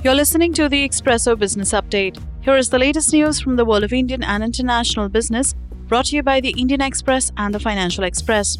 You're listening to the Expresso Business Update. Here is the latest news from the world of Indian and international business, brought to you by the Indian Express and the Financial Express.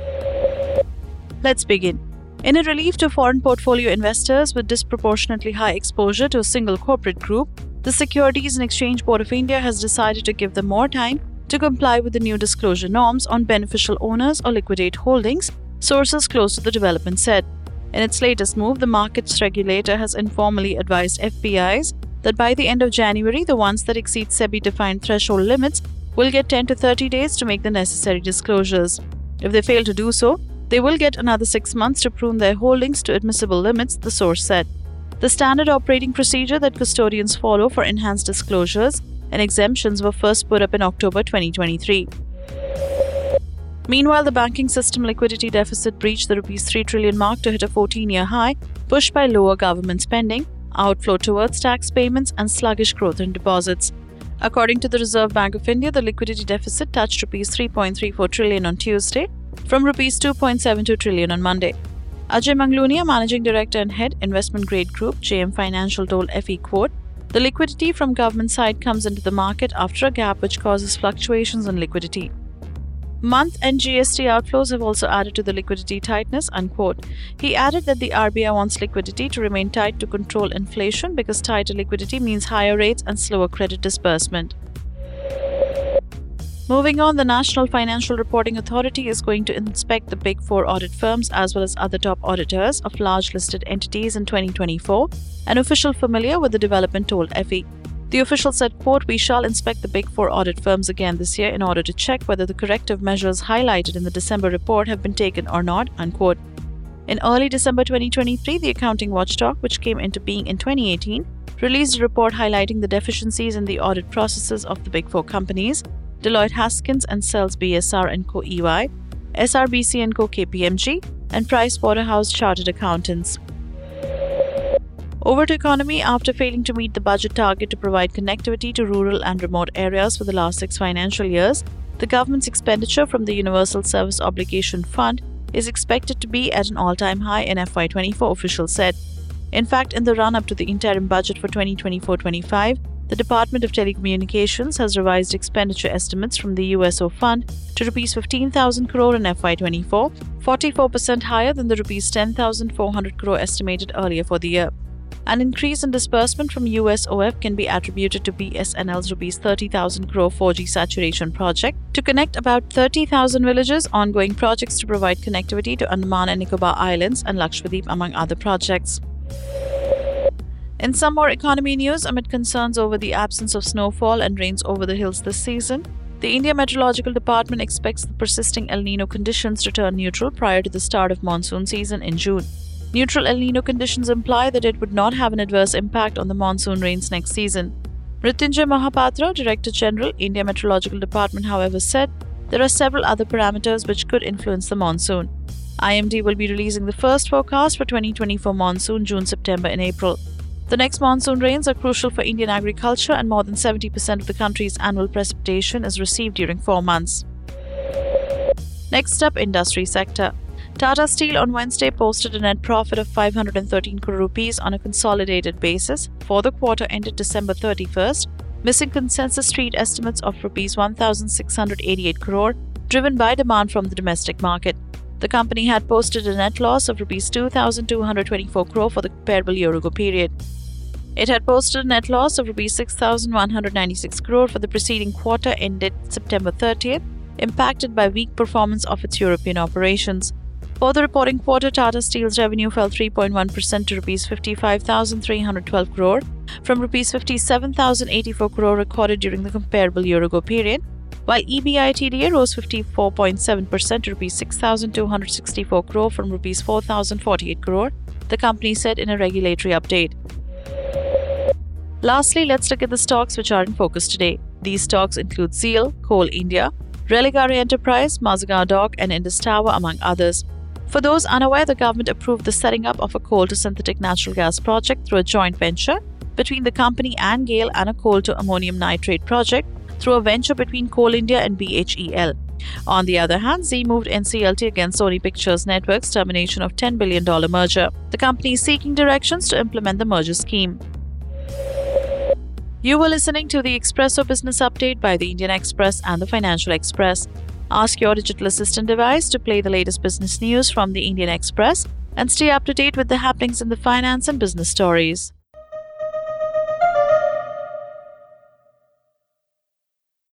Let's begin. In a relief to foreign portfolio investors with disproportionately high exposure to a single corporate group, the Securities and Exchange Board of India has decided to give them more time to comply with the new disclosure norms on beneficial owners or liquidate holdings, sources close to the development said. In its latest move, the markets regulator has informally advised FPIs that by the end of January, the ones that exceed SEBI-defined threshold limits will get 10 to 30 days to make the necessary disclosures. If they fail to do so, they will get another 6 months to prune their holdings to admissible limits, the source said. The standard operating procedure that custodians follow for enhanced disclosures and exemptions were first put up in October 2023. Meanwhile, the banking system liquidity deficit breached the ₹3 trillion mark to hit a 14-year high, pushed by lower government spending, outflow towards tax payments, and sluggish growth in deposits. According to the Reserve Bank of India, the liquidity deficit touched ₹3.34 trillion on Tuesday, from ₹2.72 trillion on Monday. Ajay Manglunia, Managing Director and Head, Investment Grade Group, JM Financial, told FE quote, "The liquidity from government side comes into the market after a gap which causes fluctuations in liquidity. Month-end GST outflows have also added to the liquidity tightness," unquote. He added that the RBI wants liquidity to remain tight to control inflation because tighter liquidity means higher rates and slower credit disbursement. Moving on, the National Financial Reporting Authority is going to inspect the Big Four audit firms as well as other top auditors of large listed entities in 2024, an official familiar with the development told FE. The official said, quote, "We shall inspect the Big Four audit firms again this year in order to check whether the corrective measures highlighted in the December report have been taken or not," unquote. In early December 2023, the accounting watchdog, which came into being in 2018, released a report highlighting the deficiencies in the audit processes of the Big Four companies, Deloitte Haskins and Sells BSR & Co. EY, SRBC & Co. KPMG, and Pricewaterhouse Chartered Accountants. Over to economy. After failing to meet the budget target to provide connectivity to rural and remote areas for the last 6 financial years, the government's expenditure from the Universal Service Obligation Fund is expected to be at an all-time high in FY24, officials said. In fact, in the run-up to the interim budget for 2024-25, the Department of Telecommunications has revised expenditure estimates from the USO Fund to ₹15,000 crore in FY24, 44% higher than the ₹10,400 crore estimated earlier for the year. An increase in disbursement from USOF can be attributed to BSNL's ₹30,000 crore 4G saturation project to connect about 30,000 villages, ongoing projects to provide connectivity to Andaman and Nicobar Islands and Lakshadweep, among other projects. In some more economy news, amid concerns over the absence of snowfall and rains over the hills this season, the India Meteorological Department expects the persisting El Nino conditions to turn neutral prior to the start of monsoon season in June. Neutral El Nino conditions imply that it would not have an adverse impact on the monsoon rains next season. Mrityunjay Mahapatra, Director General, India Meteorological Department, however, said there are several other parameters which could influence the monsoon. IMD will be releasing the first forecast for 2024 monsoon June, September and April. The next monsoon rains are crucial for Indian agriculture, and more than 70% of the country's annual precipitation is received during 4 months. Next up, industry sector. Tata Steel on Wednesday posted a net profit of 513 crore rupees on a consolidated basis for the quarter ended December 31st, missing consensus street estimates of ₹1,688 crore, driven by demand from the domestic market. The company had posted a net loss of ₹2,224 crore for the comparable year-ago period. It had posted a net loss of ₹6,196 crore for the preceding quarter ended September 30th, impacted by weak performance of its European operations. For the reporting quarter, Tata Steel's revenue fell 3.1% to ₹55,312 crore from ₹57,084 crore recorded during the comparable year-ago period, while EBITDA rose 54.7% to ₹6,264 crore from ₹4,048 crore, the company said in a regulatory update. Lastly, let's look at the stocks which are in focus today. These stocks include Zeal, Coal India, Religare Enterprise, Mazagon Dock and Indus Tower, among others. For those unaware, the government approved the setting up of a coal to synthetic natural gas project through a joint venture between the company and GAIL, and a coal to ammonium nitrate project through a venture between Coal India and BHEL. On the other hand, Zee moved NCLT against Sony Pictures Network's termination of $10 billion merger. The company is seeking directions to implement the merger scheme. You were listening to the Expresso Business Update by the Indian Express and the Financial Express. Ask your digital assistant device to play the latest business news from the Indian Express and stay up to date with the happenings in the finance and business stories.